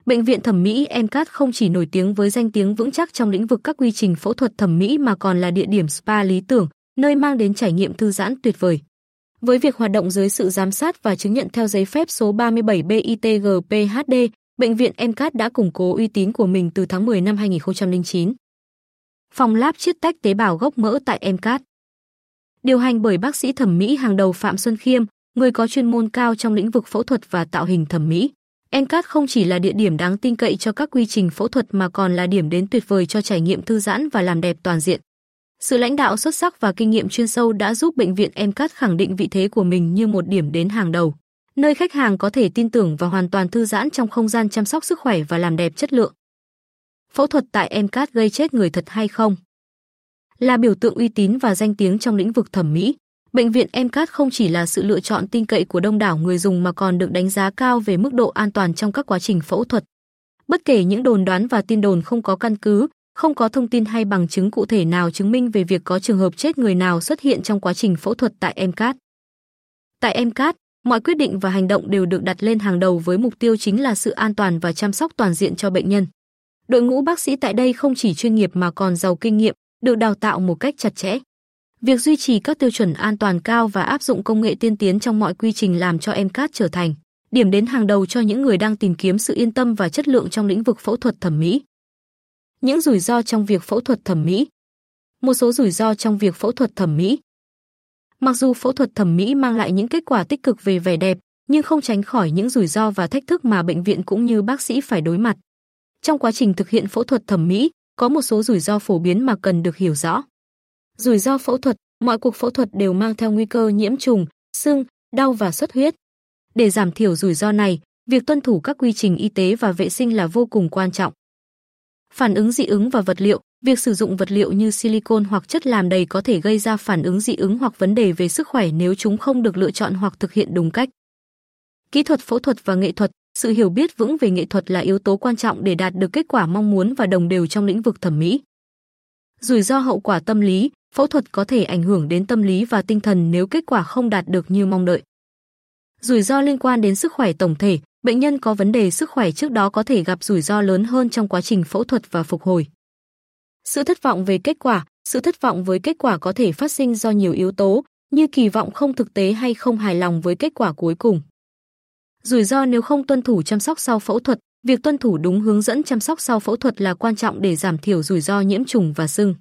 Bệnh viện thẩm mỹ MCAT không chỉ nổi tiếng với danh tiếng vững chắc trong lĩnh vực các quy trình phẫu thuật thẩm mỹ mà còn là địa điểm spa lý tưởng, nơi mang đến trải nghiệm thư giãn tuyệt vời. Với việc hoạt động dưới sự giám sát và chứng nhận theo giấy phép số 37 BITGPHD, bệnh viện MCAT đã củng cố uy tín của mình từ tháng 10 năm 2009. Phòng lab chiết tách tế bào gốc mỡ tại MCAT. Điều hành bởi bác sĩ thẩm mỹ hàng đầu Phạm Xuân Khiêm, người có chuyên môn cao trong lĩnh vực phẫu thuật và tạo hình thẩm mỹ. MCAT không chỉ là địa điểm đáng tin cậy cho các quy trình phẫu thuật mà còn là điểm đến tuyệt vời cho trải nghiệm thư giãn và làm đẹp toàn diện. Sự lãnh đạo xuất sắc và kinh nghiệm chuyên sâu đã giúp bệnh viện MCAT khẳng định vị thế của mình như một điểm đến hàng đầu, nơi khách hàng có thể tin tưởng và hoàn toàn thư giãn trong không gian chăm sóc sức khỏe và làm đẹp chất lượng. Phẫu thuật tại MCAT gây chết người thật hay không? Là biểu tượng uy tín và danh tiếng trong lĩnh vực thẩm mỹ, bệnh viện MCAT không chỉ là sự lựa chọn tin cậy của đông đảo người dùng mà còn được đánh giá cao về mức độ an toàn trong các quá trình phẫu thuật. Bất kể những đồn đoán và tin đồn không có căn cứ, không có thông tin hay bằng chứng cụ thể nào chứng minh về việc có trường hợp chết người nào xuất hiện trong quá trình phẫu thuật tại MCAT. Tại MCAT, mọi quyết định và hành động đều được đặt lên hàng đầu với mục tiêu chính là sự an toàn và chăm sóc toàn diện cho bệnh nhân. Đội ngũ bác sĩ tại đây không chỉ chuyên nghiệp mà còn giàu kinh nghiệm, được đào tạo một cách chặt chẽ. Việc duy trì các tiêu chuẩn an toàn cao và áp dụng công nghệ tiên tiến trong mọi quy trình làm cho MCAT trở thành điểm đến hàng đầu cho những người đang tìm kiếm sự yên tâm và chất lượng trong lĩnh vực phẫu thuật thẩm mỹ. Những rủi ro trong việc phẫu thuật thẩm mỹ. Một số rủi ro trong việc phẫu thuật thẩm mỹ. Mặc dù phẫu thuật thẩm mỹ mang lại những kết quả tích cực về vẻ đẹp, nhưng không tránh khỏi những rủi ro và thách thức mà bệnh viện cũng như bác sĩ phải đối mặt. Trong quá trình thực hiện phẫu thuật thẩm mỹ, có một số rủi ro phổ biến mà cần được hiểu rõ. Rủi ro phẫu thuật, mọi cuộc phẫu thuật đều mang theo nguy cơ nhiễm trùng, sưng, đau và xuất huyết. Để giảm thiểu rủi ro này, việc tuân thủ các quy trình y tế và vệ sinh là vô cùng quan trọng. Phản ứng dị ứng và vật liệu, việc sử dụng vật liệu như silicone hoặc chất làm đầy có thể gây ra phản ứng dị ứng hoặc vấn đề về sức khỏe nếu chúng không được lựa chọn hoặc thực hiện đúng cách. Kỹ thuật phẫu thuật và nghệ thuật, sự hiểu biết vững về nghệ thuật là yếu tố quan trọng để đạt được kết quả mong muốn và đồng đều trong lĩnh vực thẩm mỹ. Rủi ro hậu quả tâm lý, phẫu thuật có thể ảnh hưởng đến tâm lý và tinh thần nếu kết quả không đạt được như mong đợi. Rủi ro liên quan đến sức khỏe tổng thể, bệnh nhân có vấn đề sức khỏe trước đó có thể gặp rủi ro lớn hơn trong quá trình phẫu thuật và phục hồi. Sự thất vọng về kết quả, sự thất vọng với kết quả có thể phát sinh do nhiều yếu tố, như kỳ vọng không thực tế hay không hài lòng với kết quả cuối cùng. Rủi ro nếu không tuân thủ chăm sóc sau phẫu thuật, việc tuân thủ đúng hướng dẫn chăm sóc sau phẫu thuật là quan trọng để giảm thiểu rủi ro nhiễm trùng và sưng.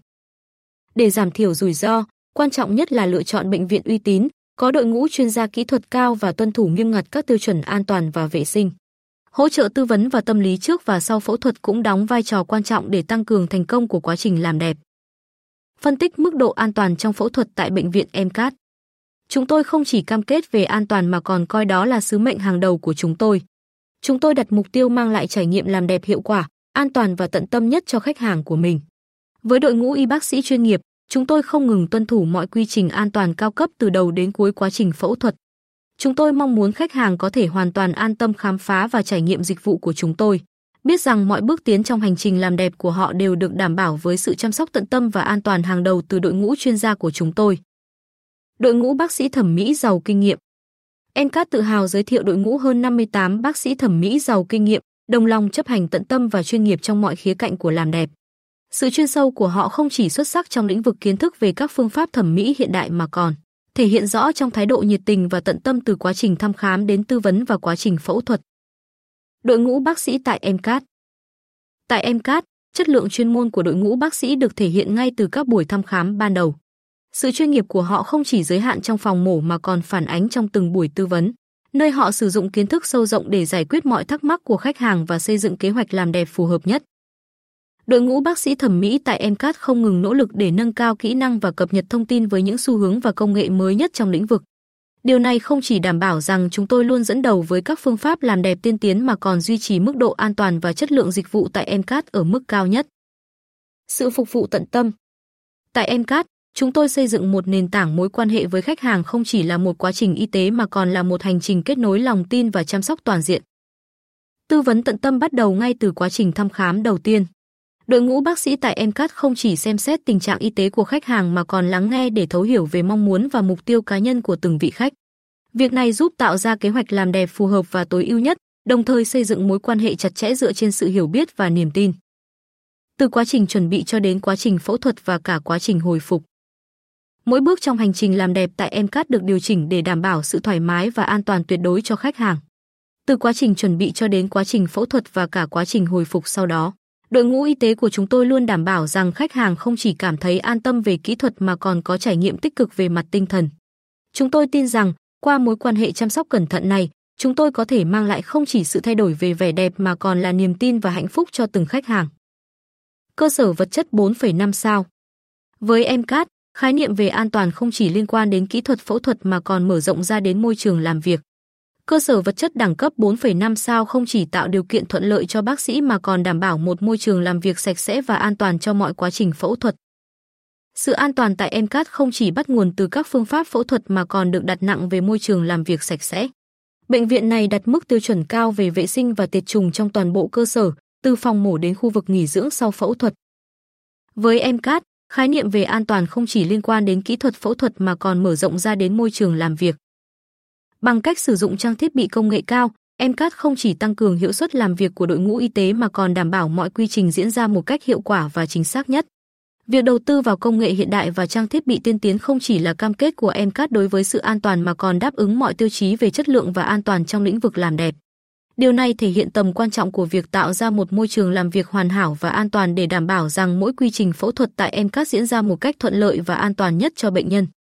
Để giảm thiểu rủi ro, quan trọng nhất là lựa chọn bệnh viện uy tín, có đội ngũ chuyên gia kỹ thuật cao và tuân thủ nghiêm ngặt các tiêu chuẩn an toàn và vệ sinh. Hỗ trợ tư vấn và tâm lý trước và sau phẫu thuật cũng đóng vai trò quan trọng để tăng cường thành công của quá trình làm đẹp. Phân tích mức độ an toàn trong phẫu thuật tại bệnh viện MCAT. Chúng tôi không chỉ cam kết về an toàn mà còn coi đó là sứ mệnh hàng đầu của chúng tôi. Chúng tôi đặt mục tiêu mang lại trải nghiệm làm đẹp hiệu quả, an toàn và tận tâm nhất cho khách hàng của mình. Với đội ngũ y bác sĩ chuyên nghiệp, chúng tôi không ngừng tuân thủ mọi quy trình an toàn cao cấp từ đầu đến cuối quá trình phẫu thuật. Chúng tôi mong muốn khách hàng có thể hoàn toàn an tâm khám phá và trải nghiệm dịch vụ của chúng tôi, biết rằng mọi bước tiến trong hành trình làm đẹp của họ đều được đảm bảo với sự chăm sóc tận tâm và an toàn hàng đầu từ đội ngũ chuyên gia của chúng tôi. Đội ngũ bác sĩ thẩm mỹ giàu kinh nghiệm. MCAT tự hào giới thiệu đội ngũ hơn 58 bác sĩ thẩm mỹ giàu kinh nghiệm, đồng lòng chấp hành tận tâm và chuyên nghiệp trong mọi khía cạnh của làm đẹp. Sự chuyên sâu của họ không chỉ xuất sắc trong lĩnh vực kiến thức về các phương pháp thẩm mỹ hiện đại mà còn thể hiện rõ trong thái độ nhiệt tình và tận tâm từ quá trình thăm khám đến tư vấn và quá trình phẫu thuật. Đội ngũ bác sĩ tại MCAT. Tại MCAT, chất lượng chuyên môn của đội ngũ bác sĩ được thể hiện ngay từ các buổi thăm khám ban đầu. Sự chuyên nghiệp của họ không chỉ giới hạn trong phòng mổ mà còn phản ánh trong từng buổi tư vấn, nơi họ sử dụng kiến thức sâu rộng để giải quyết mọi thắc mắc của khách hàng và xây dựng kế hoạch làm đẹp phù hợp nhất. Đội ngũ bác sĩ thẩm mỹ tại MCAT không ngừng nỗ lực để nâng cao kỹ năng và cập nhật thông tin với những xu hướng và công nghệ mới nhất trong lĩnh vực. Điều này không chỉ đảm bảo rằng chúng tôi luôn dẫn đầu với các phương pháp làm đẹp tiên tiến mà còn duy trì mức độ an toàn và chất lượng dịch vụ tại MCAT ở mức cao nhất. Sự phục vụ tận tâm. Tại MCAT, chúng tôi xây dựng một nền tảng mối quan hệ với khách hàng không chỉ là một quá trình y tế mà còn là một hành trình kết nối lòng tin và chăm sóc toàn diện. Tư vấn tận tâm bắt đầu ngay từ quá trình thăm khám đầu tiên. Đội ngũ bác sĩ tại MCAT không chỉ xem xét tình trạng y tế của khách hàng mà còn lắng nghe để thấu hiểu về mong muốn và mục tiêu cá nhân của từng vị khách. Việc này giúp tạo ra kế hoạch làm đẹp phù hợp và tối ưu nhất, đồng thời xây dựng mối quan hệ chặt chẽ dựa trên sự hiểu biết và niềm tin. Từ quá trình chuẩn bị cho đến quá trình phẫu thuật và cả quá trình hồi phục. Mỗi bước trong hành trình làm đẹp tại MCAT được điều chỉnh để đảm bảo sự thoải mái và an toàn tuyệt đối cho khách hàng. Từ quá trình chuẩn bị cho đến quá trình phẫu thuật và cả quá trình hồi phục sau đó, đội ngũ y tế của chúng tôi luôn đảm bảo rằng khách hàng không chỉ cảm thấy an tâm về kỹ thuật mà còn có trải nghiệm tích cực về mặt tinh thần. Chúng tôi tin rằng, qua mối quan hệ chăm sóc cẩn thận này, chúng tôi có thể mang lại không chỉ sự thay đổi về vẻ đẹp mà còn là niềm tin và hạnh phúc cho từng khách hàng. Cơ sở vật chất 4,5 sao. Với MCAT, khái niệm về an toàn không chỉ liên quan đến kỹ thuật phẫu thuật mà còn mở rộng ra đến môi trường làm việc. Cơ sở vật chất đẳng cấp 4,5 sao không chỉ tạo điều kiện thuận lợi cho bác sĩ mà còn đảm bảo một môi trường làm việc sạch sẽ và an toàn cho mọi quá trình phẫu thuật. Sự an toàn tại MCAT không chỉ bắt nguồn từ các phương pháp phẫu thuật mà còn được đặt nặng về môi trường làm việc sạch sẽ. Bệnh viện này đặt mức tiêu chuẩn cao về vệ sinh và tiệt trùng trong toàn bộ cơ sở, từ phòng mổ đến khu vực nghỉ dưỡng sau phẫu thuật. Với MCAT, khái niệm về an toàn không chỉ liên quan đến kỹ thuật phẫu thuật mà còn mở rộng ra đến môi trường làm việc. Bằng cách sử dụng trang thiết bị công nghệ cao, MCAT không chỉ tăng cường hiệu suất làm việc của đội ngũ y tế mà còn đảm bảo mọi quy trình diễn ra một cách hiệu quả và chính xác nhất. Việc đầu tư vào công nghệ hiện đại và trang thiết bị tiên tiến không chỉ là cam kết của MCAT đối với sự an toàn mà còn đáp ứng mọi tiêu chí về chất lượng và an toàn trong lĩnh vực làm đẹp. Điều này thể hiện tầm quan trọng của việc tạo ra một môi trường làm việc hoàn hảo và an toàn để đảm bảo rằng mỗi quy trình phẫu thuật tại MCAT diễn ra một cách thuận lợi và an toàn nhất cho bệnh nhân.